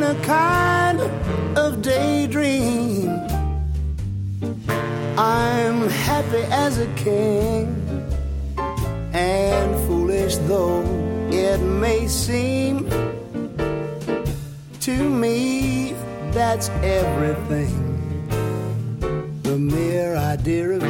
in a kind of daydream. I'm happy as a king, and foolish though it may seem, to me that's everything. The mere idea of